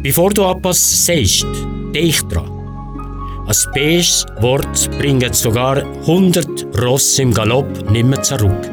Bevor du etwas sagst, denk dran. Ein böses Wort bringt sogar 100 Ross im Galopp nicht mehr zurück.